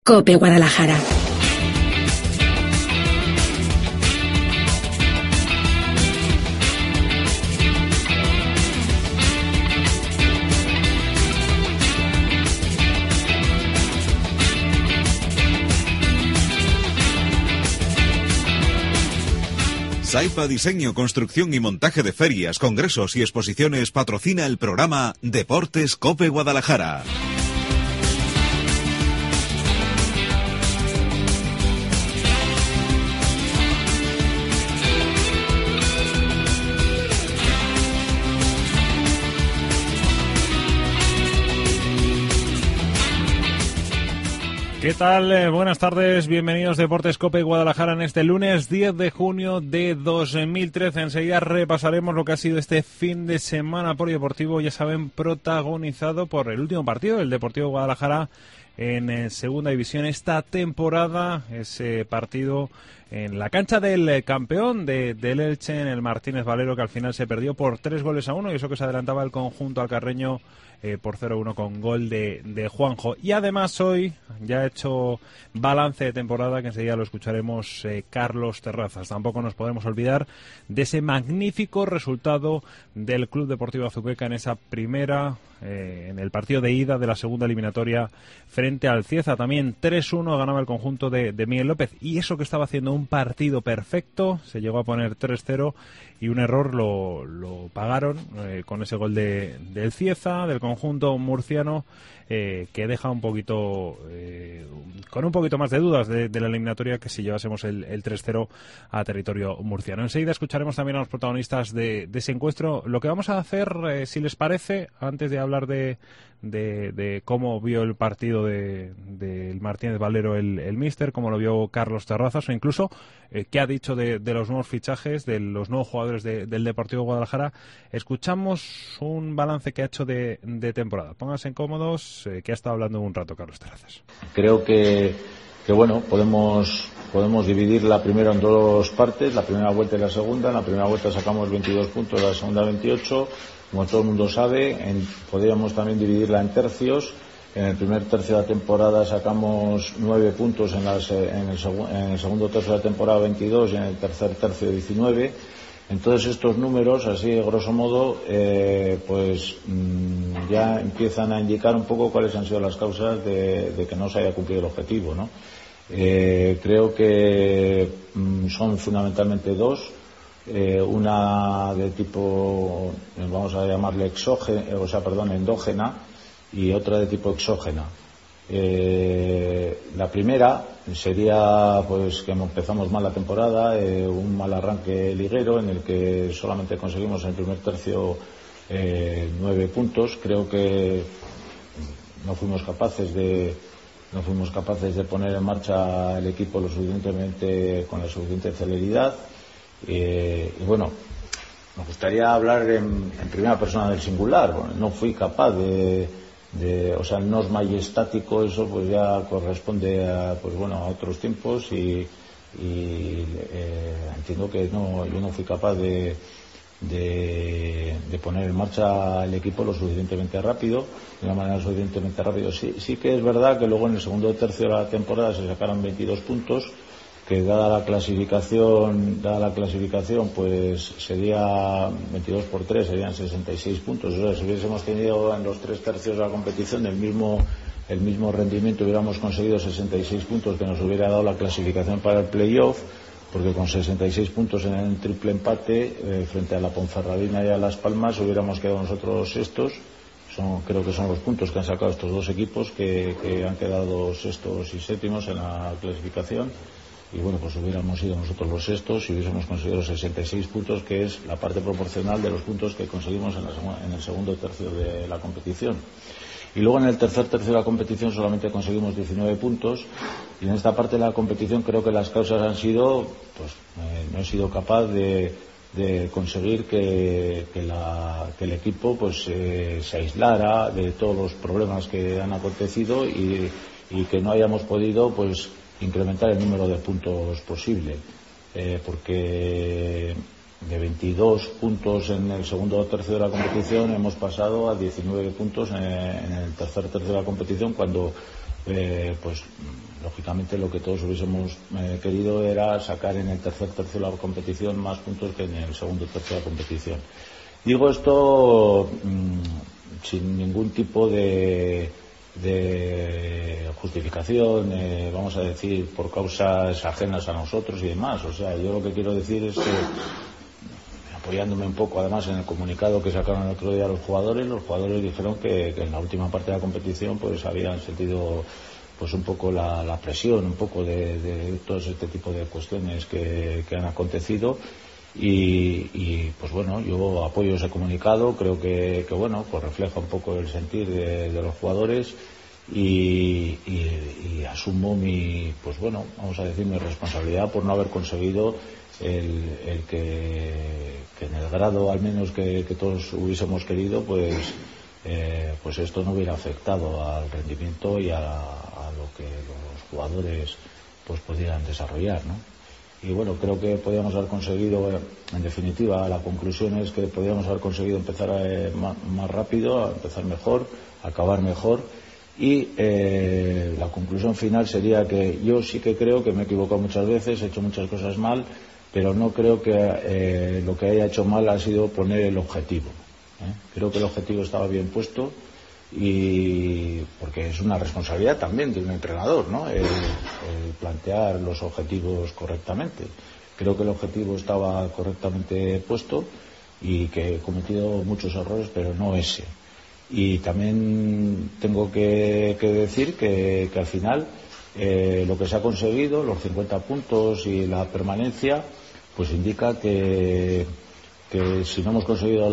COPE Guadalajara. Saipa Diseño, Construcción y Montaje de Ferias, Congresos y Exposiciones patrocina el programa Deportes COPE Guadalajara. ¿Qué tal? Buenas tardes, bienvenidos Deportes COPE Guadalajara en este lunes 10 de junio de 2013. Enseguida repasaremos lo que ha sido este fin de semana polideportivo, ya saben, protagonizado por el último partido del Deportivo Guadalajara en segunda división esta temporada, ese partido en la cancha del campeón del Elche, en el Martínez Valero, que al final se perdió por 3-1, y eso que se adelantaba el conjunto alcarreño por 0-1 con gol de Juanjo. Y además hoy ya ha hecho balance de temporada, que enseguida lo escucharemos, Carlos Terrazas. Tampoco nos podemos olvidar de ese magnífico resultado del Club Deportivo Azuqueca en esa primera, en el partido de ida de la segunda eliminatoria frente al Cieza. También 3-1 ganaba el conjunto de Miguel López, y eso que estaba haciendo un partido perfecto, se llegó a poner 3-0 y un error lo pagaron con ese gol del Cieza, del conjunto murciano, que deja un poquito con un poquito más de dudas de la eliminatoria que si llevásemos el 3-0 a territorio murciano. Enseguida escucharemos también a los protagonistas de ese encuentro. Lo que vamos a hacer, si les parece, antes de hablar de cómo vio el partido del Martínez Valero el míster, cómo lo vio Carlos Terrazas, o incluso qué ha dicho de los nuevos fichajes, de los nuevos jugadores del Deportivo Guadalajara, escuchamos un balance que ha hecho de temporada. Pónganse cómodos, que ha estado hablando un rato Carlos Terrazas. Creo que bueno, podemos dividirla primero en dos partes, la primera vuelta y la segunda. En la primera vuelta sacamos 22 puntos, la segunda 28. Como todo el mundo sabe, podríamos también dividirla en tercios. En el primer tercio de la temporada sacamos 9 puntos, en el segundo tercio de la temporada 22 y en el tercer tercio 19. Entonces estos números, así grosso modo, ya empiezan a indicar un poco cuáles han sido las causas de que no se haya cumplido el objetivo, ¿no? Creo que son fundamentalmente dos. Una de tipo, vamos a llamarle endógena, y otra de tipo exógena. La primera sería pues que empezamos mal la temporada, un mal arranque liguero en el que solamente conseguimos en el primer tercio 9 puntos. Creo que no fuimos capaces de poner en marcha el equipo con la suficiente celeridad. Y bueno, me gustaría hablar en primera persona del singular. Bueno, no fui capaz o sea, el nos majestático, eso pues ya corresponde a otros tiempos, y entiendo que yo no fui capaz de poner en marcha el equipo lo suficientemente rápido, de una manera suficientemente rápida. Sí que es verdad que luego en el segundo tercio de la temporada se sacaron 22 puntos, que dada la clasificación pues sería 22 por 3, serían 66 puntos. O sea, si hubiésemos tenido en los tres tercios de la competición el mismo rendimiento, hubiéramos conseguido 66 puntos, que nos hubiera dado la clasificación para el playoff, porque con 66 puntos en el triple empate frente a la Ponferradina y a Las Palmas hubiéramos quedado nosotros sextos. Creo que son los puntos que han sacado estos dos equipos, que han quedado sextos y séptimos en la clasificación. Y bueno, pues hubiéramos sido nosotros los sextos y hubiésemos conseguido 66 puntos, que es la parte proporcional de los puntos que conseguimos en el segundo tercio de la competición. Y luego en el tercer tercio de la competición solamente conseguimos 19 puntos, y en esta parte de la competición creo que las causas han sido, no he sido capaz de conseguir que el equipo pues se aislara de todos los problemas que han acontecido, y que no hayamos podido pues incrementar el número de puntos posible, porque de 22 puntos en el segundo tercio de la competición hemos pasado a 19 puntos en el tercer tercio de la competición, cuando pues lógicamente lo que todos hubiésemos querido era sacar en el tercer tercio de la competición más puntos que en el segundo tercio de la competición. Digo esto sin ningún tipo de justificación, vamos a decir, por causas ajenas a nosotros y demás. O sea, yo lo que quiero decir es que, apoyándome un poco además en el comunicado que sacaron el otro día los jugadores dijeron que en la última parte de la competición pues habían sentido pues un poco la presión, un poco de todo este tipo de cuestiones que han acontecido. Y pues bueno, yo apoyo ese comunicado, creo que bueno, pues refleja un poco el sentir de los jugadores y asumo pues bueno, vamos a decir, mi responsabilidad por no haber conseguido el que en el grado al menos que todos hubiésemos querido, pues esto no hubiera afectado al rendimiento y a lo que los jugadores pues pudieran desarrollar, ¿no? Y bueno, creo que podíamos haber conseguido, en definitiva, la conclusión es que podíamos haber conseguido empezar más rápido, empezar mejor, acabar mejor. Y la conclusión final sería que yo sí que creo que me he equivocado muchas veces, he hecho muchas cosas mal, pero no creo que lo que haya hecho mal ha sido poner el objetivo. Creo que el objetivo estaba bien puesto, y porque es una responsabilidad también de un entrenador, ¿no? El plantear los objetivos correctamente. Creo que el objetivo estaba correctamente puesto y que he cometido muchos errores, pero no ese. Y también tengo que decir que al final lo que se ha conseguido, los 50 puntos y la permanencia, pues indica que si no hemos conseguido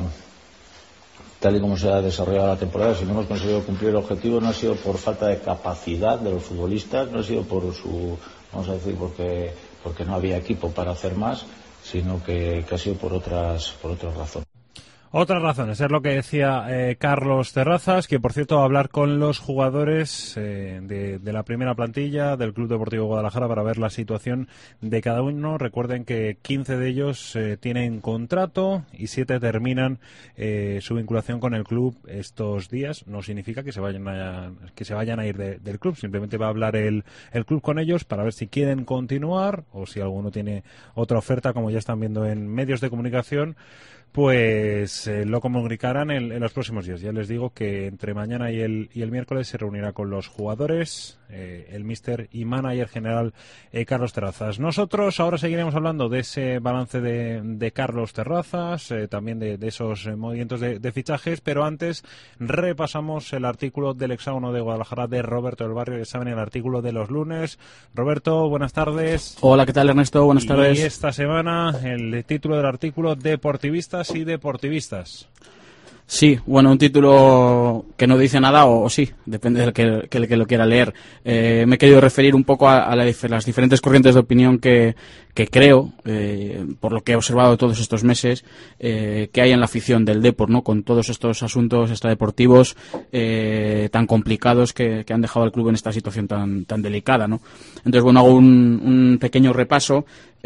tal y como se ha desarrollado la temporada, si no hemos conseguido cumplir el objetivo, no ha sido por falta de capacidad de los futbolistas, no ha sido vamos a decir, porque no había equipo para hacer más, sino que ha sido por otras razones. Otras razones, es lo que decía Carlos Terrazas, que por cierto va a hablar con los jugadores de la primera plantilla del Club Deportivo Guadalajara para ver la situación de cada uno. Recuerden que 15 de ellos tienen contrato y 7 terminan su vinculación con el club estos días. No significa que se vayan a ir del club, simplemente va a hablar el club con ellos para ver si quieren continuar o si alguno tiene otra oferta, como ya están viendo en medios de comunicación. Pues lo comunicarán en los próximos días. Ya les digo que entre mañana y el miércoles se reunirá con los jugadores, el míster y manager general Carlos Terrazas. Nosotros ahora seguiremos hablando de ese balance de Carlos Terrazas, también de esos movimientos de fichajes, pero antes repasamos el artículo del Hexágono de Guadalajara de Roberto del Barrio, que saben, el artículo de los lunes. Roberto, buenas tardes. Hola, ¿qué tal, Ernesto? Buenas tardes. Y esta semana el título del artículo: Deportivistas y deportivistas. Sí, bueno, un título que no dice nada o sí, depende del que lo quiera leer. Me he querido referir un poco a las diferentes corrientes de opinión que creo, por lo que he observado todos estos meses, que hay en la afición del Depor, ¿no? Con todos estos asuntos extradeportivos tan complicados que han dejado al club en esta situación tan delicada, ¿no? Entonces, bueno, hago un pequeño repaso,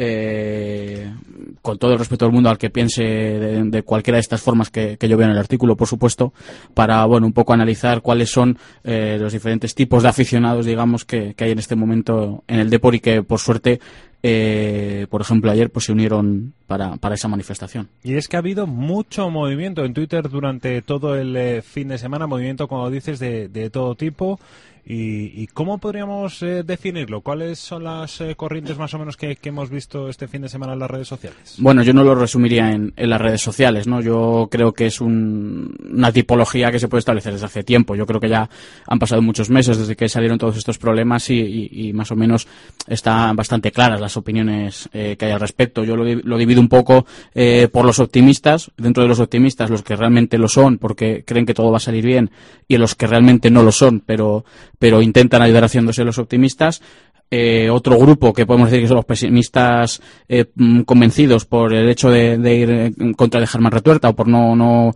con todo el respeto del mundo al que piense de cualquiera de estas formas que yo veo en el artículo, por supuesto, para, bueno, un poco analizar cuáles son los diferentes tipos de aficionados, digamos, que hay en este momento en el Depor y que, por suerte, por ejemplo, ayer pues se unieron para esa manifestación. Y es que ha habido mucho movimiento en Twitter durante todo el fin de semana, movimiento, como dices, de todo tipo. ¿Y cómo podríamos definirlo? ¿Cuáles son las corrientes más o menos que hemos visto este fin de semana en las redes sociales? Bueno, yo no lo resumiría en las redes sociales, ¿no? Yo creo que es una tipología que se puede establecer desde hace tiempo. Yo creo que ya han pasado muchos meses desde que salieron todos estos problemas y más o menos están bastante claras las opiniones que hay al respecto. Yo lo divido un poco por los optimistas. Dentro de los optimistas, los que realmente lo son porque creen que todo va a salir bien, y los que realmente no lo son, pero intentan ayudar haciéndose los optimistas. Otro grupo que podemos decir que son los pesimistas convencidos por el hecho de ir en contra de Germán Retuerta o por no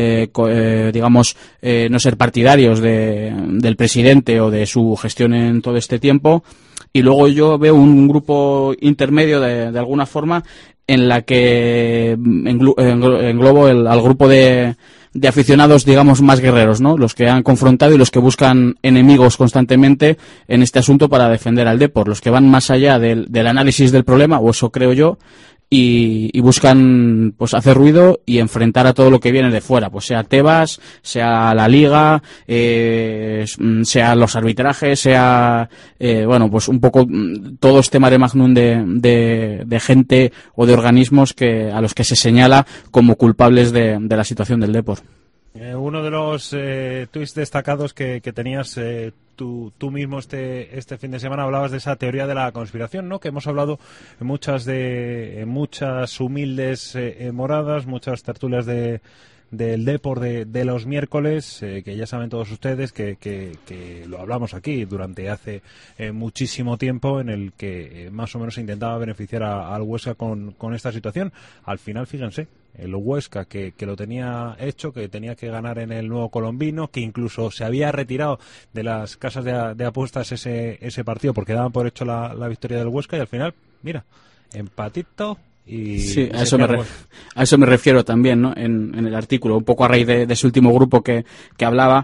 ser partidarios del presidente o de su gestión en todo este tiempo. Y luego yo veo un grupo intermedio de alguna forma en la que englobo al grupo de de aficionados, digamos, más guerreros, ¿no? Los que han confrontado y los que buscan enemigos constantemente en este asunto para defender al Depor, los que van más allá del análisis del problema, o eso creo yo, y buscan pues hacer ruido y enfrentar a todo lo que viene de fuera, pues sea Tebas, sea la Liga, sea los arbitrajes, sea bueno, pues un poco todo este mare magnum de gente o de organismos a los que se señala como culpables de la situación del Depor. Uno de los tweets destacados que tenías tú mismo este fin de semana, hablabas de esa teoría de la conspiración, ¿no? Que hemos hablado en muchas humildes moradas, muchas tertulias del Depor de los miércoles, que ya saben todos ustedes que lo hablamos aquí durante hace muchísimo tiempo, en el que más o menos se intentaba beneficiar al Huesca con esta situación. Al final, fíjense, el Huesca que lo tenía hecho, que tenía que ganar en el Nuevo Colombino, que incluso se había retirado de las casas de apuestas ese partido porque daban por hecho la victoria del Huesca, y al final, mira, empatito. Y sí, a eso me refiero también, ¿no? En el artículo, un poco a raíz de ese último grupo que hablaba.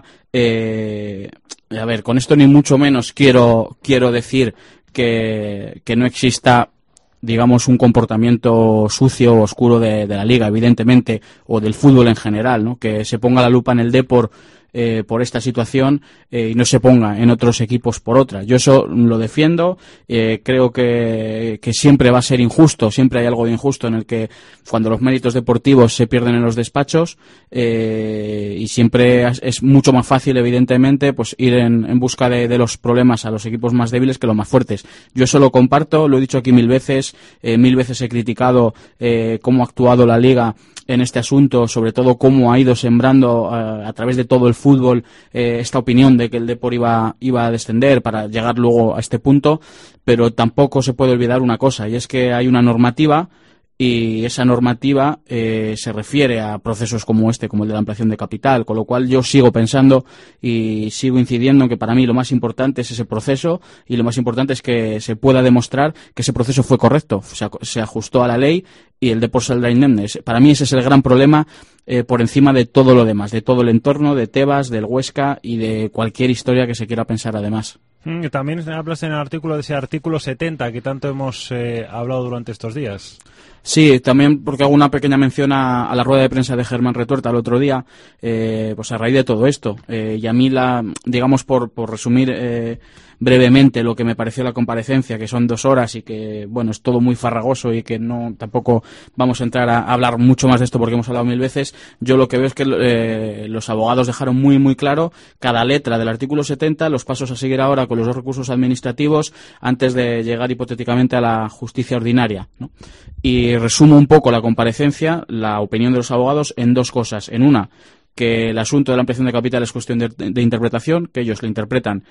A ver, con esto ni mucho menos quiero decir que no exista, digamos, un comportamiento sucio o oscuro de la Liga, evidentemente, o del fútbol en general, ¿no? Que se ponga la lupa en el Depor por esta situación y no se ponga en otros equipos por otra. Yo eso lo defiendo, creo que siempre va a ser injusto, siempre hay algo de injusto en el que cuando los méritos deportivos se pierden en los despachos, y siempre es mucho más fácil, evidentemente, pues ir en busca de los problemas a los equipos más débiles que los más fuertes. Yo eso lo comparto, lo he dicho aquí mil veces he criticado cómo ha actuado la Liga en este asunto, sobre todo cómo ha ido sembrando a través de todo el fútbol esta opinión de que el Depor iba a descender para llegar luego a este punto, pero tampoco se puede olvidar una cosa, y es que hay una normativa, y esa normativa se refiere a procesos como como el de la ampliación de capital, con lo cual yo sigo pensando y sigo incidiendo en que para mí lo más importante es ese proceso, y lo más importante es que se pueda demostrar que ese proceso fue correcto, se ajustó a la ley y el Depor saldrá indemne. Para mí ese es el gran problema, por encima de todo lo demás, de todo el entorno, de Tebas, del Huesca y de cualquier historia que se quiera pensar además. También hablas en el artículo de ese artículo 70 que tanto hemos hablado durante estos días. Sí, también porque hago una pequeña mención a la rueda de prensa de Germán Retuerta el otro día, pues a raíz de todo esto. Y a mí, digamos, por resumir brevemente lo que me pareció la comparecencia, que son 2 horas y que, bueno, es todo muy farragoso y que tampoco vamos a entrar a hablar mucho más de esto porque hemos hablado 1000 veces. Yo lo que veo es que los abogados dejaron muy, muy claro cada letra del artículo 70, los pasos a seguir ahora con los 2 recursos administrativos antes de llegar hipotéticamente a la justicia ordinaria, ¿no? Y resumo un poco la comparecencia, la opinión de los abogados en 2 cosas. En una, que el asunto de la ampliación de capital es cuestión de interpretación, que ellos lo interpretan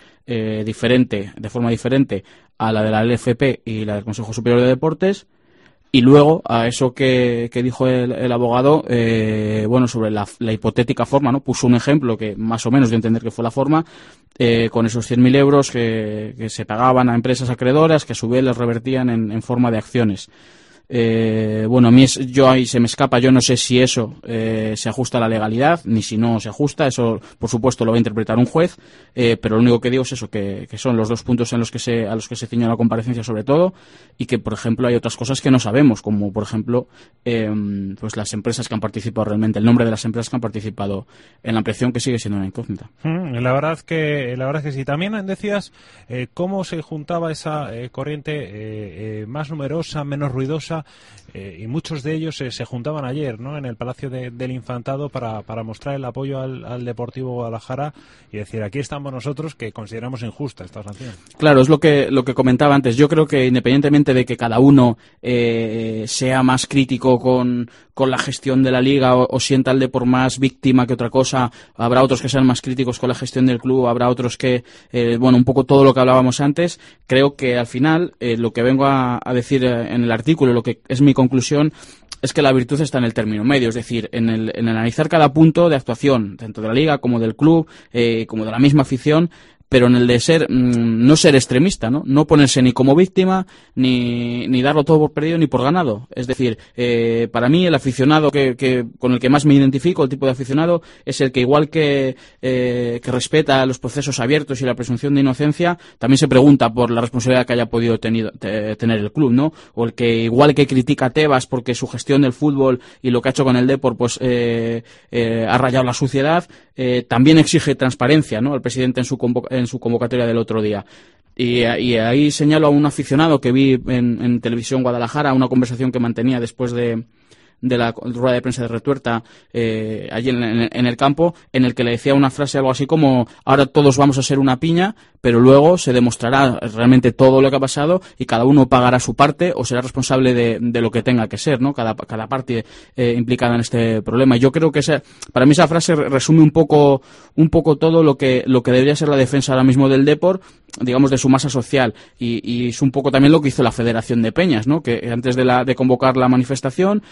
de forma diferente a la de la LFP y la del Consejo Superior de Deportes. Y luego, a eso que dijo el abogado, bueno, sobre la hipotética forma, ¿no? Puso un ejemplo que más o menos yo entender que fue la forma, con esos 100.000 euros que se pagaban a empresas acreedoras, que a su vez les revertían en forma de acciones. Bueno, a mí yo ahí se me escapa, yo no sé si eso se ajusta a la legalidad, ni si no se ajusta, eso por supuesto lo va a interpretar un juez, pero lo único que digo es eso, que son los 2 puntos a los que se ciñó la comparecencia sobre todo, y que por ejemplo hay otras cosas que no sabemos, como por ejemplo pues las empresas que han participado realmente, el nombre de las empresas que han participado en la ampliación, que sigue siendo una incógnita. La verdad que sí. También decías cómo se juntaba esa corriente más numerosa, menos ruidosa, y muchos de ellos se juntaban ayer, ¿no?, en el Palacio del Infantado para mostrar el apoyo al Deportivo Guadalajara y decir, aquí estamos nosotros, que consideramos injusta esta sanción. Claro, es lo que comentaba antes. Yo creo que independientemente de que cada uno sea más crítico con la gestión de la Liga o sienta al Depor más víctima que otra cosa, habrá otros que sean más críticos con la gestión del club, habrá otros que, bueno, un poco todo lo que hablábamos antes. Creo que al final lo que vengo a decir en el artículo, lo que es mi conclusión, es que la virtud está en el término medio, es decir, en el analizar cada punto de actuación, tanto de la Liga como del club, como de la misma afición, pero en el de ser no ser extremista, no ponerse ni como víctima ni darlo todo por perdido ni por ganado. Es decir, para mí el aficionado que con el que más me identifico, el tipo de aficionado, es el que igual que respeta los procesos abiertos y la presunción de inocencia, también se pregunta por la responsabilidad que haya podido tener el club, ¿no? O el que igual que critica a Tebas porque su gestión del fútbol y lo que ha hecho con el Depor pues ha rayado la suciedad, también exige transparencia, ¿no? El presidente en su convocatoria del otro día. Y ahí señalo a un aficionado que vi en Televisión Guadalajara, una conversación que mantenía después de la rueda de prensa de Retuerta allí en el campo, en el que le decía una frase algo así como: ahora todos vamos a ser una piña, pero luego se demostrará realmente todo lo que ha pasado y cada uno pagará su parte o será responsable de lo que tenga que ser, ¿no? Cada parte implicada en este problema. Yo creo que para mí esa frase resume un poco todo lo que debería ser la defensa ahora mismo del Depor, digamos, de su masa social, y es un poco también lo que hizo la Federación de Peñas, ¿no? Que antes de convocar la manifestación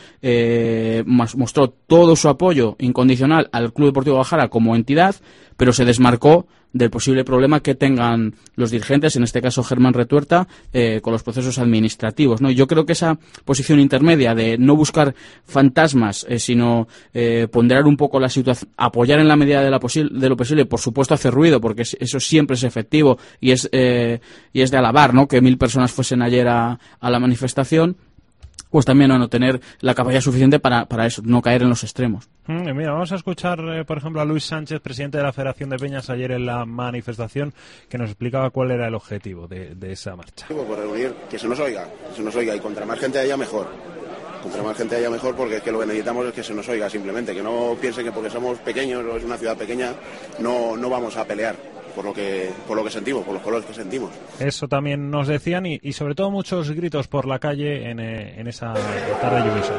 mostró todo su apoyo incondicional al Club Deportivo Guadalajara como entidad, pero se desmarcó del posible problema que tengan los dirigentes, en este caso Germán Retuerta, con los procesos administrativos, ¿no? Y yo creo que esa posición intermedia de no buscar fantasmas, sino ponderar un poco la situación, apoyar en la medida de lo posible, por supuesto hacer ruido, porque eso siempre es efectivo y es de alabar, ¿no? Que 1000 personas fuesen ayer a la manifestación, pues también no tener la capacidad suficiente para eso, no caer en los extremos. Mira, vamos a escuchar, por ejemplo, a Luis Sánchez, presidente de la Federación de Peñas, ayer en la manifestación, que nos explicaba cuál era el objetivo de esa marcha. Por reunir, que se nos oiga, y contra más gente haya mejor. Contra más gente haya mejor, porque es que lo que necesitamos es que se nos oiga simplemente, que no piensen que porque somos pequeños o es una ciudad pequeña no vamos a pelear por lo que sentimos, por los colores que sentimos. Eso también nos decían y sobre todo muchos gritos por la calle en esa tarde lluviosa.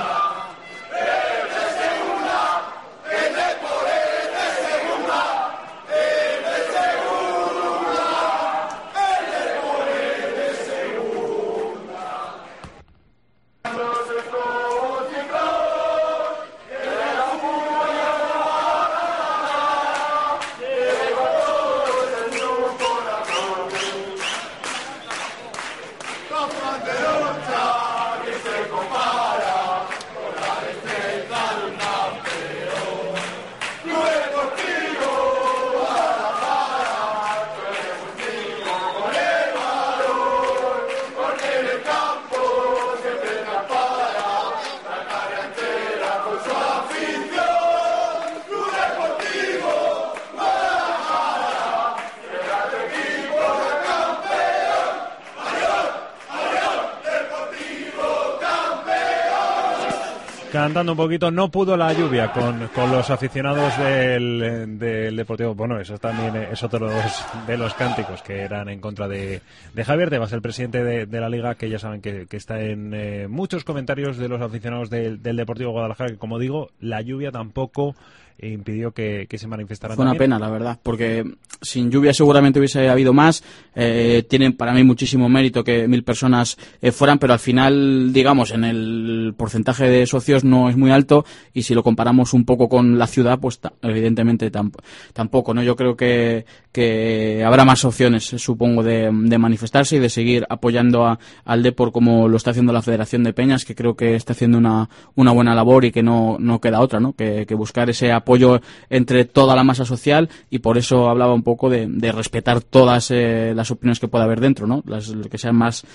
Cantando un poquito, no pudo la lluvia con los aficionados del Deportivo. Bueno, eso también es otro de los cánticos que eran en contra de Javier Tebas, el presidente de la Liga, que ya saben que está en muchos comentarios de los aficionados del Deportivo Guadalajara, que, como digo, la lluvia tampoco impidió que se manifestaran. Fue una pena, la verdad, porque sin lluvia seguramente hubiese habido más. Tienen para mí muchísimo mérito que 1000 personas fueran, pero al final, digamos, en el porcentaje de socios no es muy alto, y si lo comparamos un poco con la ciudad, pues evidentemente tampoco, ¿no? Yo creo que habrá más opciones, supongo, de manifestarse y de seguir apoyando al Depor como lo está haciendo la Federación de Peñas, que creo que está haciendo una buena labor y que no queda otra, ¿no? Que buscar ese apoyo entre toda la masa social, y por eso hablaba un poco de respetar todas las opiniones que pueda haber dentro, ¿no? Las que sean más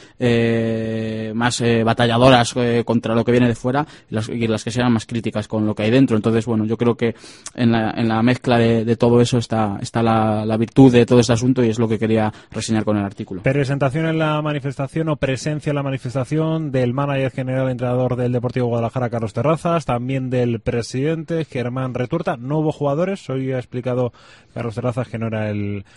batalladoras contra lo que viene de fuera, y las que sean más críticas con lo que hay dentro. Entonces, bueno, yo creo que en la mezcla de todo eso está la virtud de todo este asunto, y es lo que quería reseñar con el artículo. Presentación en la manifestación, o presencia en la manifestación, del manager general entrenador del Deportivo Guadalajara, Carlos Terrazas, también del presidente, Germán Retuerta. No hubo jugadores. Hoy ha explicado Carlos Terrazas que no era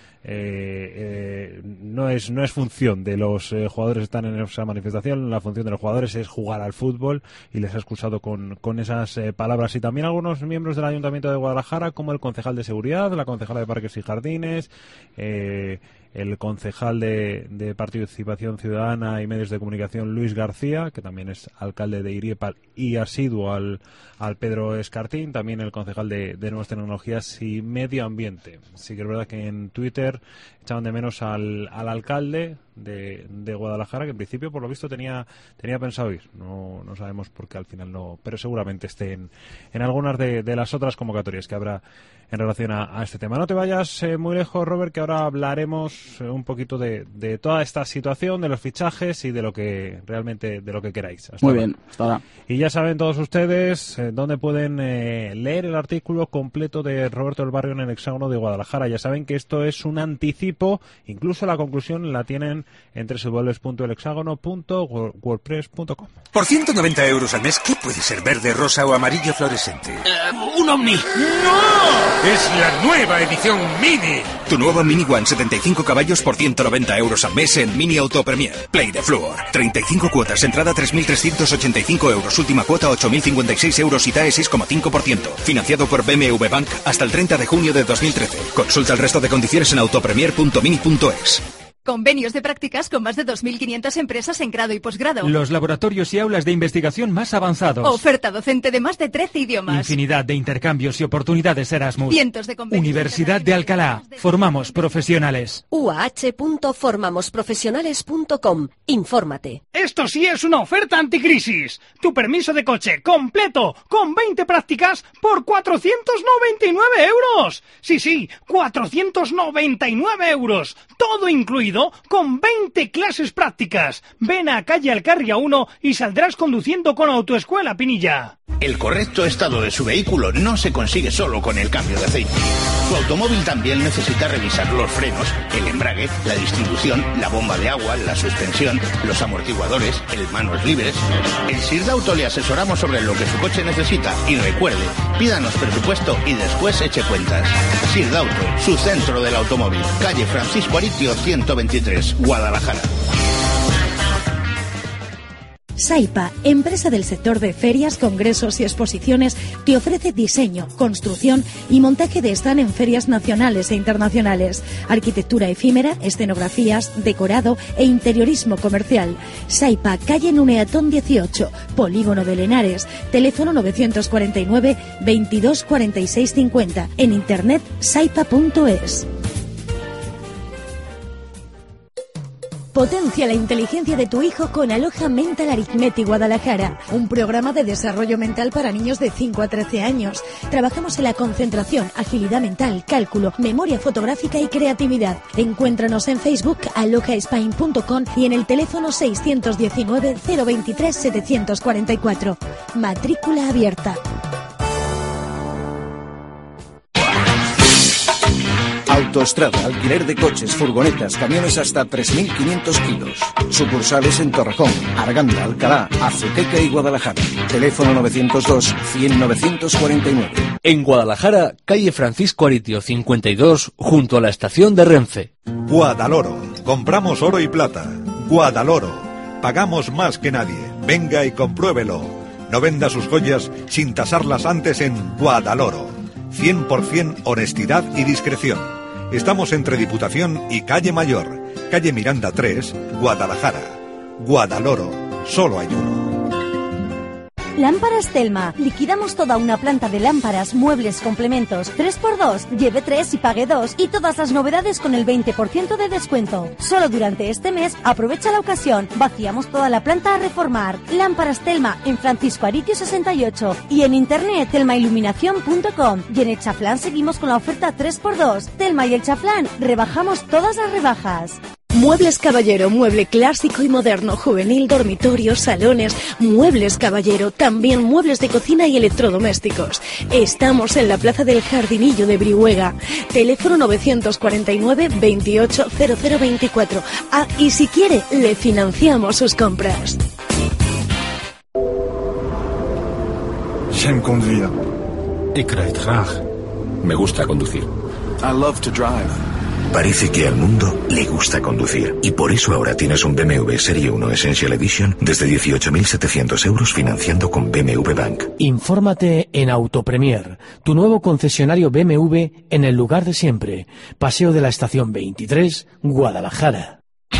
no es función de los jugadores que están en esa manifestación. La función de los jugadores es jugar al fútbol, y les ha excusado con esas palabras. Y también algunos miembros del Ayuntamiento de Guadalajara, como el concejal de Seguridad, la concejala de Parques y Jardines, el concejal de Participación Ciudadana y Medios de Comunicación, Luis García, que también es alcalde de Iriepal y asiduo al Pedro Escartín, también el concejal de Nuevas Tecnologías y Medio Ambiente. Sí que es verdad que en Twitter echaban de menos al alcalde de Guadalajara, que en principio por lo visto tenía pensado ir. No sabemos por qué al final no, pero seguramente esté en algunas de las otras convocatorias que habrá en relación a este tema. No te vayas muy lejos, Robert, que ahora hablaremos un poquito de toda esta situación, de los fichajes y de lo que realmente, de lo que queráis. Muy bien, hasta ahora. Y ya saben todos ustedes dónde pueden leer el artículo completo de Roberto del Barrio en el Hexágono de Guadalajara. Ya saben que esto es un anticipo, incluso la conclusión la tienen en www.elhexágono.wordpress.com. Por 190 euros al mes, ¿qué puede ser verde, rosa o amarillo fluorescente? ¡Un Omni! ¡No! ¡Es la nueva edición Mini! Tu nuevo Mini One 75 caballos por 190 euros al mes en Mini Auto Premier. Play de Fluor. 35 cuotas, entrada 3.385 euros, última cuota 8.056 euros y TAE 6,5%. Financiado por BMW Bank hasta el 30 de junio de 2013. Consulta el resto de condiciones en autopremier.mini.es. Convenios de prácticas con más de 2.500 empresas en grado y posgrado. Los laboratorios y aulas de investigación más avanzados. Oferta docente de más de 13 idiomas. Infinidad de intercambios y oportunidades Erasmus. Cientos de convenios. Universidad de Alcalá. Formamos profesionales. UAH.formamosprofesionales.com. Infórmate. Esto sí es una oferta anticrisis. Tu permiso de coche completo con 20 prácticas por 499 euros. Sí, 499 euros. Todo incluido con 20 clases prácticas. Ven a calle Alcarria 1 y saldrás conduciendo con Autoescuela Pinilla. El correcto estado de su vehículo no se consigue solo con el cambio de aceite. Su automóvil también necesita revisar los frenos, el embrague, la distribución, la bomba de agua, la suspensión, los amortiguadores, el manos libres. En Sirdauto le asesoramos sobre lo que su coche necesita y recuerde, pídanos presupuesto y después eche cuentas. Sirdauto, su centro del automóvil, calle Francisco Aritio 123, Guadalajara. Saipa, empresa del sector de ferias, congresos y exposiciones, te ofrece diseño, construcción y montaje de stand en ferias nacionales e internacionales, arquitectura efímera, escenografías, decorado e interiorismo comercial. Saipa, calle Nuneatón 18, Polígono de Lenares, teléfono 949 22 46 50, en internet saipa.es. Potencia la inteligencia de tu hijo con Aloha Mental Arithmetic Guadalajara, un programa de desarrollo mental para niños de 5 a 13 años. Trabajamos en la concentración, agilidad mental, cálculo, memoria fotográfica y creatividad. Encuéntranos en Facebook alohaspine.com y en el teléfono 619 023 744. Matrícula abierta. Autoestrada, alquiler de coches, furgonetas, camiones hasta 3.500 kilos. Sucursales en Torrejón, Arganda, Alcalá, Azuqueca y Guadalajara. Teléfono 902 100 949. En Guadalajara, calle Francisco Aritio 52, junto a la estación de Renfe. Guadaloro. Compramos oro y plata. Guadaloro. Pagamos más que nadie. Venga y compruébelo. No venda sus joyas sin tasarlas antes en Guadaloro. 100% honestidad y discreción. Estamos entre Diputación y Calle Mayor, calle Miranda 3, Guadalajara. Guadaloro, solo hay uno. Lámparas Telma. Liquidamos toda una planta de lámparas, muebles, complementos. 3x2, lleve 3 y pague 2. Y todas las novedades con el 20% de descuento. Solo durante este mes, aprovecha la ocasión. Vaciamos toda la planta a reformar. Lámparas Telma en Francisco Aritio 68. Y en internet telmailuminación.com. Y en el Chaflán seguimos con la oferta 3x2. Telma y el Chaflán, rebajamos todas las rebajas. Muebles Caballero, mueble clásico y moderno, juvenil, dormitorios, salones, Muebles Caballero, también muebles de cocina y electrodomésticos. Estamos en la Plaza del Jardinillo de Brihuega. Teléfono 949 28 0024. Ah, y si quiere, le financiamos sus compras. J'aime conduire. Ik rijd graag. Me gusta conducir. I love to drive. Parece que al mundo le gusta conducir y por eso ahora tienes un BMW Serie 1 Essential Edition desde 18.700 euros financiando con BMW Bank. Infórmate en Autopremier, tu nuevo concesionario BMW en el lugar de siempre. Paseo de la Estación 23, Guadalajara.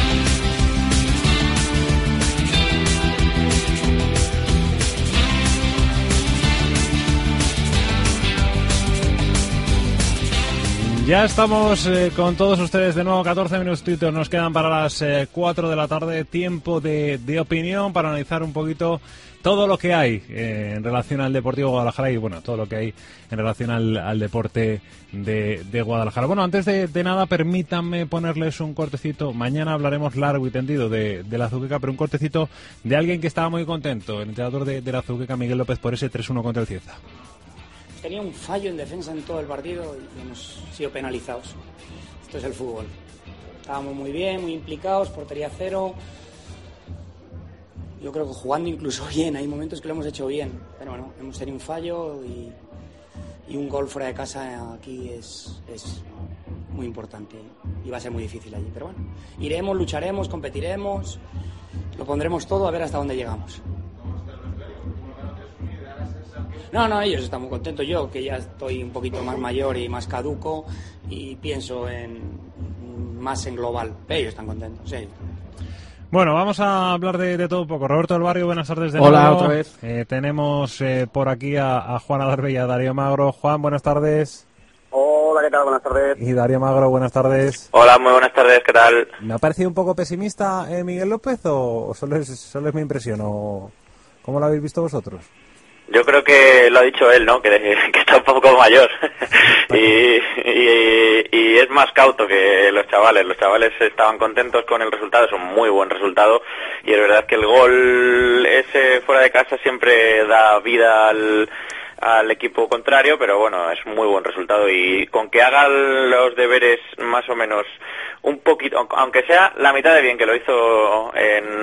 Ya estamos con todos ustedes de nuevo, 14 minutitos nos quedan para las 4 de la tarde, tiempo de opinión para analizar un poquito todo lo que hay en relación al Deportivo Guadalajara y bueno, todo lo que hay en relación al deporte de Guadalajara. Bueno, antes de nada, permítanme ponerles un cortecito. Mañana hablaremos largo y tendido de la Azuqueca, pero un cortecito de alguien que estaba muy contento, el entrenador de la Azuqueca, Miguel López, por ese 3-1 contra el Cieza. Tenía un fallo en defensa en todo el partido y hemos sido penalizados. Esto es el fútbol. Estábamos muy bien, muy implicados, portería cero. Yo creo que jugando incluso bien, hay momentos que lo hemos hecho bien. Pero bueno, hemos tenido un fallo y un gol fuera de casa aquí es muy importante. Y va a ser muy difícil allí. Pero bueno, iremos, lucharemos, competiremos, lo pondremos todo a ver hasta dónde llegamos. No, ellos están muy contentos. Yo, que ya estoy un poquito más mayor y más caduco y pienso más en global. Ellos están contentos, sí. Bueno, vamos a hablar de todo un poco. Roberto del Barrio, buenas tardes de nuevo. Hola, otra vez. Tenemos por aquí a Juan Adarve y a Darío Magro. Juan, buenas tardes. Hola, ¿qué tal? Buenas tardes. Y Darío Magro, buenas tardes. Hola, muy buenas tardes, ¿qué tal? ¿Me ha parecido un poco pesimista Miguel López o solo es mi impresión? ¿O cómo lo habéis visto vosotros? Yo creo que lo ha dicho él, ¿no? Que está un poco mayor y es más cauto que los chavales. Los chavales estaban contentos con el resultado, es un muy buen resultado y es verdad que el gol ese fuera de casa siempre da vida al equipo contrario, pero bueno, es muy buen resultado y con que hagan los deberes más o menos un poquito, aunque sea la mitad de bien que lo hizo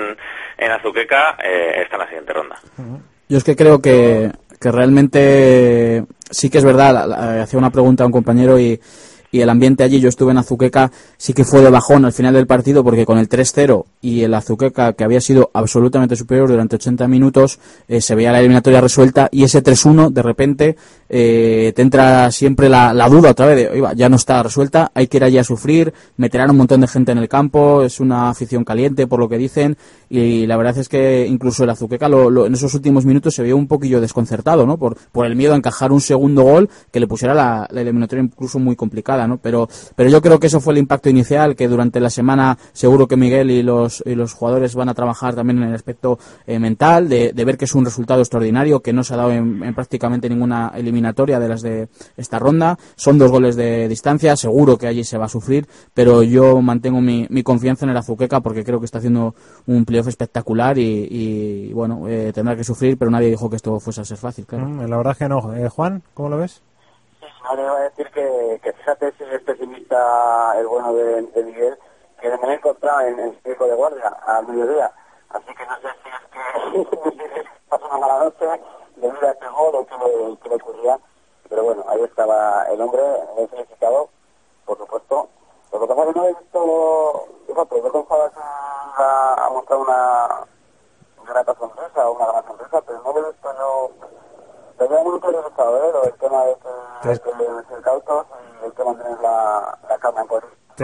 en Azuqueca, está en la siguiente ronda. Yo es que creo que realmente sí que es verdad, hacía una pregunta a un compañero y el ambiente allí, yo estuve en Azuqueca, sí que fue de bajón al final del partido porque con el 3-0 y el Azuqueca, que había sido absolutamente superior durante 80 minutos, se veía la eliminatoria resuelta y ese 3-1 de repente te entra siempre la duda otra vez de, oiga, ya no está resuelta, hay que ir allí a sufrir, meterán un montón de gente en el campo, es una afición caliente por lo que dicen y la verdad es que incluso el Azuqueca en esos últimos minutos se vio un poquillo desconcertado, ¿no? Por el miedo a encajar un segundo gol que le pusiera la eliminatoria incluso muy complicada, ¿no? Pero yo creo que eso fue el impacto inicial, que durante la semana seguro que Miguel y los jugadores van a trabajar también en el aspecto mental, de ver que es un resultado extraordinario, que no se ha dado en prácticamente ninguna eliminatoria de las de esta ronda. Son 2 goles de distancia, seguro que allí se va a sufrir, pero yo mantengo mi confianza en el Azuqueca porque creo que está haciendo un playoff espectacular y bueno, tendrá que sufrir, pero nadie dijo que esto fuese a ser fácil, claro. La verdad es que no. Juan, ¿cómo lo ves? Ahora iba a decir que fíjate si es pesimista el bueno de Miguel, que me he encontrado en el circo de guardia al mediodía, así que no sé si es que pasó una mala noche debido a este gol o que le ocurría, pero bueno, ahí estaba el hombre, he felicitado, por supuesto. Lo que pasa es que no he visto, fíjate, yo pensaba que iba a mostrar una grata sonrisa o una gran sonrisa, pero no lo he visto yo. Tenía muy interesado, el tema de ser cautos y el tema de tener la calma en poder.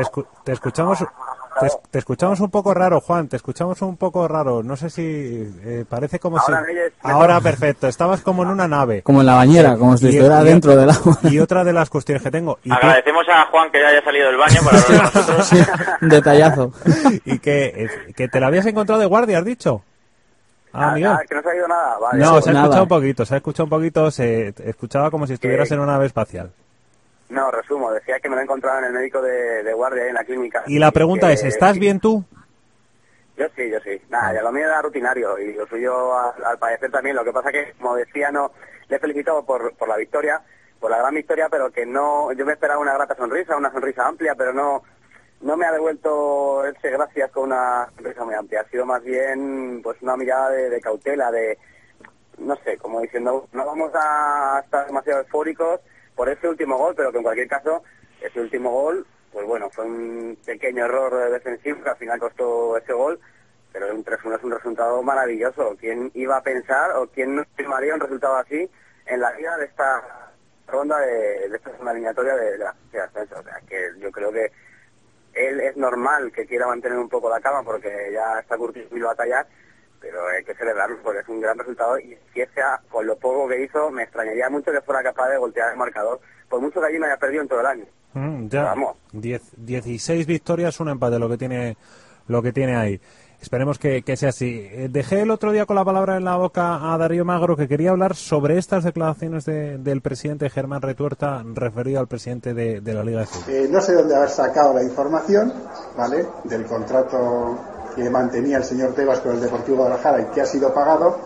Te escuchamos un poco raro, Juan, te escuchamos un poco raro. No sé si parece como ahora si... Ahora perfecto, estabas como en una nave. Como en la bañera, como si estuviera dentro del agua. Y otra de las cuestiones que tengo... Agradecemos a Juan que ya haya salido del baño para hablar con nosotros. Sí, un detallazo. Y que te la habías encontrado de guardia, has dicho. Miguel. Que no se ha ido nada. Vale. No, se ha escuchado un poquito, se escuchaba como si estuvieras en una nave espacial. No, resumo, decía que me lo he encontrado en el médico de guardia ahí en la clínica. Y la pregunta es, ¿estás bien tú? Yo sí. Nada, ya lo mío era rutinario y lo suyo al parecer también. Lo que pasa que, como decía, no le he felicitado por la victoria, por la gran victoria, pero que no, yo me esperaba una grata sonrisa, una sonrisa amplia, pero no me ha devuelto ese gracias con una sonrisa muy amplia. Ha sido más bien pues una mirada de cautela, de, no sé, como diciendo, no vamos a estar demasiado eufóricos por ese último gol, pero que en cualquier caso, ese último gol, pues bueno, fue un pequeño error defensivo que al final costó ese gol, pero un 3-1 es un resultado maravilloso. ¿Quién iba a pensar o quién no estimaría un resultado así en la vida de esta ronda de esta segunda eliminatoria de la ascenso? O sea, que yo creo que él es normal que quiera mantener un poco la calma porque ya está curtido y batallar, pero hay que celebrarlo porque es un gran resultado, y si sea con lo poco que hizo, me extrañaría mucho que fuera capaz de voltear el marcador, por mucho que allí me haya perdido en todo el año. Ya, vamos. 16 victorias, un empate, lo que tiene ahí. Esperemos que sea así. Dejé el otro día con la palabra en la boca a Darío Magro, que quería hablar sobre estas declaraciones del presidente Germán Retuerta referido al presidente de la Liga de Fútbol. No sé dónde haber sacado la información, ¿vale?, del contrato que mantenía el señor Tebas con el Deportivo Guadalajara y que ha sido pagado.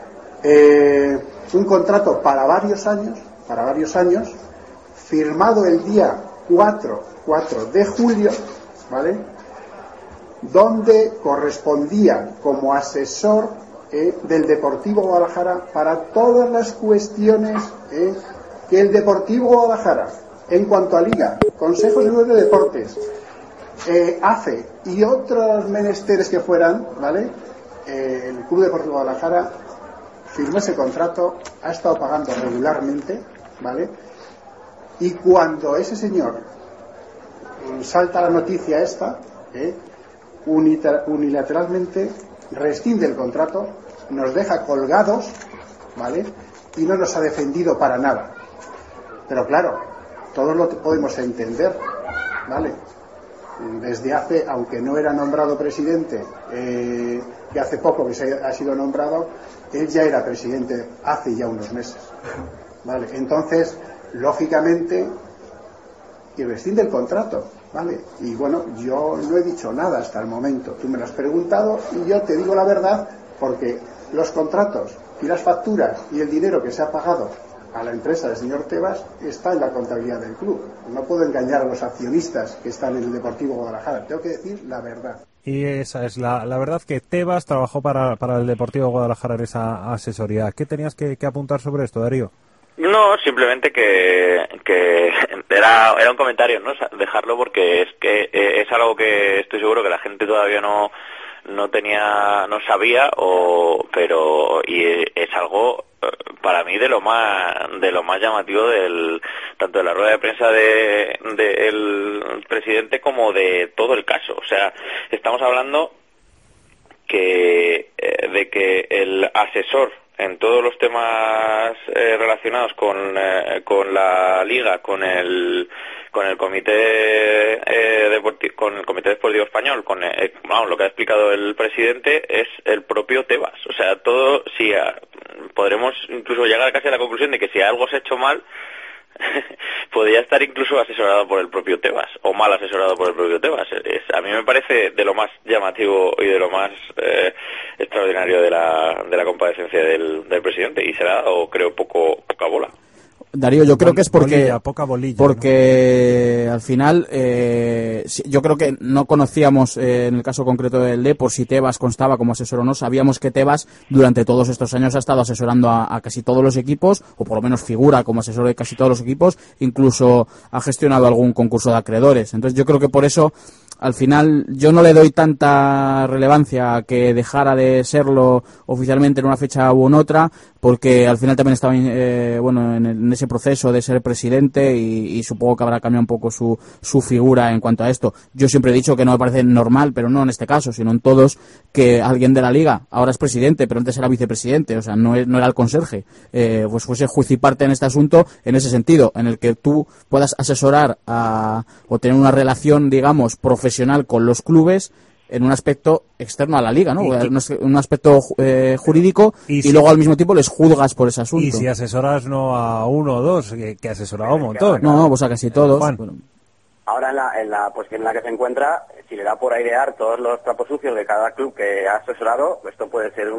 Un contrato para varios años, firmado el día 4 de julio, ¿vale?, donde correspondía como asesor del Deportivo Guadalajara para todas las cuestiones que el Deportivo Guadalajara, en cuanto a Liga, Consejo Superior de Deportes, AFE y otros menesteres que fueran, ¿vale?, el Club Deportivo Guadalajara firmó ese contrato, ha estado pagando regularmente, ¿vale?, y cuando ese señor salta la noticia esta, unilateralmente rescinde el contrato, nos deja colgados, ¿vale?, y no nos ha defendido para nada. Pero claro, todos lo podemos entender, ¿vale? Desde hace, aunque no era nombrado presidente, que hace poco que ha sido nombrado, él ya era presidente hace ya unos meses, ¿vale? Entonces, lógicamente, y rescinde el contrato, ¿vale? Y bueno, yo no he dicho nada hasta el momento. Tú me lo has preguntado y yo te digo la verdad, porque los contratos y las facturas y el dinero que se ha pagado a la empresa del señor Tebas está en la contabilidad del club. No puedo engañar a los accionistas que están en el Deportivo Guadalajara. Tengo que decir la verdad. Y esa es la verdad, que Tebas trabajó para el Deportivo Guadalajara en esa asesoría. ¿Qué tenías que apuntar sobre esto, Darío? No, simplemente que era un comentario, ¿no? Dejarlo porque es que es algo que estoy seguro que la gente todavía no sabía, pero es algo para mí de lo más llamativo tanto de la rueda de prensa del presidente como de todo el caso. O sea, estamos hablando de que el asesor en todos los temas relacionados con la liga, con el comité deportivo español, lo que ha explicado el presidente, es el propio Tebas. O sea, todo, si podremos incluso llegar casi a la conclusión de que si algo se ha hecho mal, podría estar incluso asesorado por el propio Tebas, o mal asesorado por el propio Tebas. A mí me parece de lo más llamativo y de lo más extraordinario de la comparecencia del presidente, y se le ha dado, creo, poca bola. Darío, yo creo que es porque poca bolilla, porque ¿no? Al final yo creo que no conocíamos en el caso concreto del Depor si Tebas constaba como asesor o no. Sabíamos que Tebas durante todos estos años ha estado asesorando a casi todos los equipos, o por lo menos figura como asesor de casi todos los equipos, incluso ha gestionado algún concurso de acreedores. Entonces yo creo que por eso al final yo no le doy tanta relevancia a que dejara de serlo oficialmente en una fecha u en otra, porque al final también estaba en ese proceso de ser presidente y supongo que habrá cambiado un poco su figura en cuanto a esto. Yo siempre he dicho que no me parece normal, pero no en este caso, sino en todos, que alguien de la Liga ahora es presidente, pero antes era vicepresidente, o sea, no era el conserje, pues fuese juez y parte en este asunto, en ese sentido, en el que tú puedas asesorar o tener una relación, digamos, profesional con los clubes en un aspecto externo a la Liga, ¿no? Un aspecto jurídico, y luego al mismo tiempo les juzgas por ese asunto. Y si asesoras no a uno o dos, que asesoraba un montón. No, pues a casi todos. Ahora en la posición en la que se encuentra, si le da por airear todos los trapos sucios de cada club que ha asesorado, esto puede ser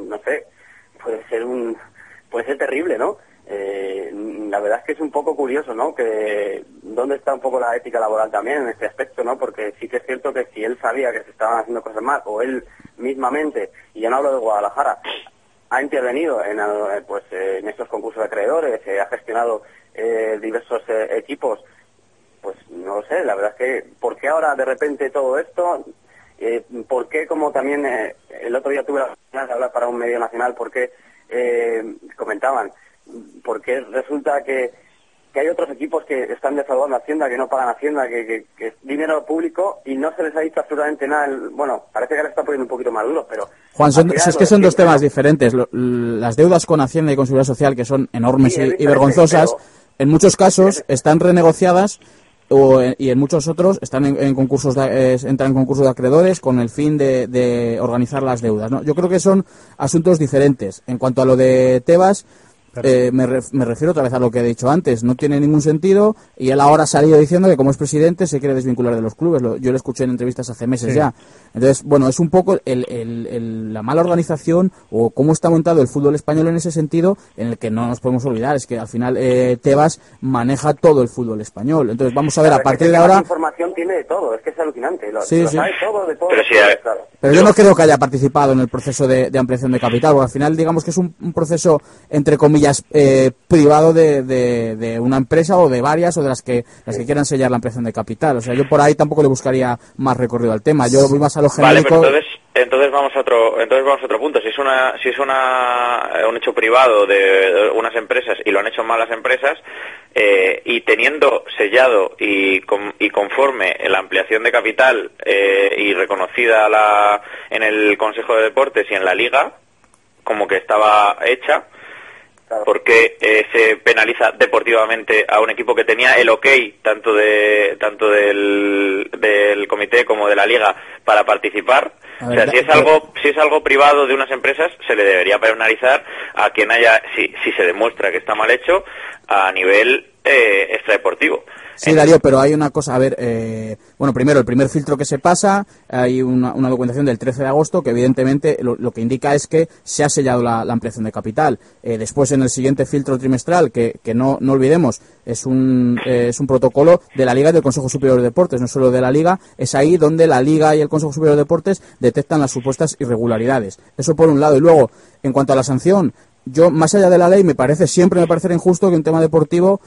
puede ser terrible, ¿no? La verdad es que es un poco curioso, ¿no? Que dónde está un poco la ética laboral también en este aspecto, ¿no? Porque sí que es cierto que si él sabía que se estaban haciendo cosas mal, o él mismamente, y ya no hablo de Guadalajara, ha intervenido en estos concursos de acreedores, ha gestionado diversos equipos, pues no lo sé, la verdad es que, ¿por qué ahora de repente todo esto? ¿Por qué, como también el otro día tuve la oportunidad de hablar para un medio nacional, por qué comentaban, por qué resulta que hay otros equipos que están defraudando Hacienda, que no pagan Hacienda, que es dinero público y no se les ha dicho absolutamente nada? Bueno, parece que ahora está poniendo un poquito más duro, pero... Juan, es que son dos temas diferentes. Las deudas con Hacienda y con Seguridad Social, que son enormes y vergonzosas, en muchos casos están renegociadas y en muchos otros están en concursos entran en concursos de acreedores con el fin de organizar las deudas, ¿no? Yo creo que son asuntos diferentes. En cuanto a lo de Tebas, me refiero otra vez a lo que he dicho antes. No tiene ningún sentido, y él ahora ha salido diciendo que como es presidente se quiere desvincular de los clubes. Yo lo escuché en entrevistas hace meses ya. Entonces, bueno, es un poco la mala organización o cómo está montado el fútbol español en ese sentido, en el que no nos podemos olvidar. Es que al final Tebas maneja todo el fútbol español. Entonces vamos a ver, a partir de ahora... La información tiene de todo, es que es alucinante. Lo sabe todo, de todo. Pero yo no creo que haya participado en el proceso de ampliación de capital, porque al final digamos que es un proceso, entre comillas, privado de una empresa o de varias, o de las que quieran sellar la ampliación de capital. O sea, yo por ahí tampoco le buscaría más recorrido al tema. Yo voy más a lo genérico. Vale, pero entonces vamos a otro punto. Si es un hecho privado de unas empresas y lo han hecho mal las empresas, y teniendo sellado y conforme la ampliación de capital y reconocida en el Consejo de Deportes y en la Liga como que estaba hecha, ¿por qué se penaliza deportivamente a un equipo que tenía el ok tanto del comité como de la liga para participar? O sea, si es algo privado de unas empresas, se le debería penalizar a quien haya, si se demuestra que está mal hecho, a nivel extradeportivo. Sí, Darío, pero hay una cosa, a ver, bueno, primero, el primer filtro que se pasa, hay una documentación del 13 de agosto que evidentemente lo que indica es que se ha sellado la ampliación de capital. Después, en el siguiente filtro trimestral, que no olvidemos, es un protocolo de la Liga y del Consejo Superior de Deportes, no solo de la Liga, es ahí donde la Liga y el Consejo Superior de Deportes detectan las supuestas irregularidades. Eso por un lado. Y luego, en cuanto a la sanción, yo, más allá de la ley, siempre me parecerá injusto que un tema deportivo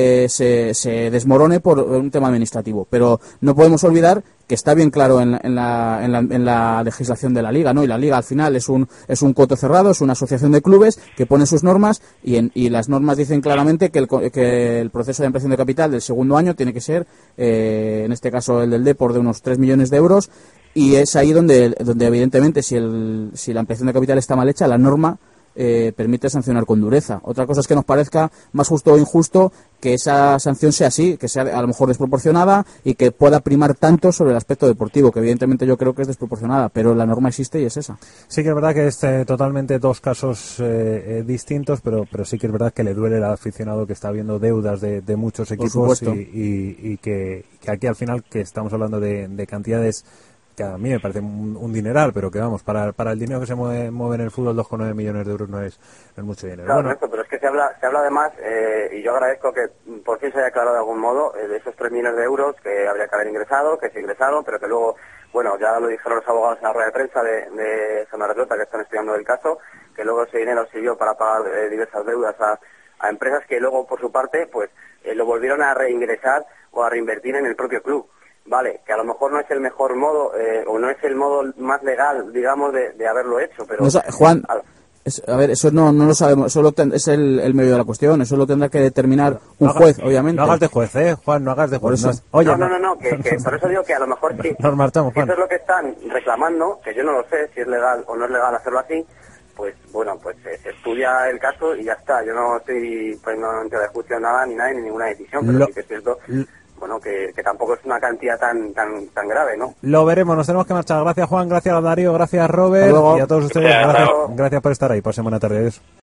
se desmorone por un tema administrativo. Pero no podemos olvidar que está bien claro en la legislación de la Liga, ¿no? Y la Liga al final es un coto cerrado, es una asociación de clubes que pone sus normas y las normas dicen claramente que el proceso de ampliación de capital del segundo año tiene que ser, en este caso el del Depor, de unos 3 millones de euros, y es ahí donde evidentemente si la ampliación de capital está mal hecha, la norma permite sancionar con dureza. Otra cosa es que nos parezca más justo o injusto que esa sanción sea así, que sea a lo mejor desproporcionada y que pueda primar tanto sobre el aspecto deportivo, que evidentemente yo creo que es desproporcionada, pero la norma existe y es esa. Sí que es verdad que es totalmente dos casos distintos, pero sí que es verdad que le duele al aficionado que está viendo deudas de muchos equipos y que aquí al final, que estamos hablando de cantidades que a mí me parece un dineral, pero que vamos, para el dinero que se mueve en el fútbol, 2,9 millones de euros no es mucho dinero. Claro, bueno, pero es que se habla además, y yo agradezco que por fin se haya aclarado de algún modo, de esos 3 millones de euros que habría que haber ingresado, que se ingresaron, pero que luego, bueno, ya lo dijeron los abogados en la rueda de prensa de Zona Redonda, que están estudiando el caso, que luego ese dinero sirvió para pagar diversas deudas a empresas que luego, por su parte, pues lo volvieron a reingresar o a reinvertir en el propio club. Vale, que a lo mejor no es el mejor modo, o no es el modo más legal, digamos, de haberlo hecho, pero... No, Juan, a ver, eso no lo sabemos, eso es el medio de la cuestión, eso lo tendrá que determinar un juez, obviamente. No hagas de juez, Juan, no hagas de juez. No, que por eso digo que a lo mejor sí. Nos marchamos, Juan. Eso es lo que están reclamando, que yo no lo sé si es legal o no es legal hacerlo así, pues bueno, pues se estudia el caso y ya está. Yo no estoy poniendo en tela de juicio nada, ni ninguna decisión, pero sí que es cierto... Bueno, que tampoco es una cantidad tan grave, ¿no? Lo veremos, nos tenemos que marchar. Gracias, Juan, gracias a Darío, gracias, Robert, y a todos ustedes, gracias por estar ahí. Pasen buena tarde. Adiós.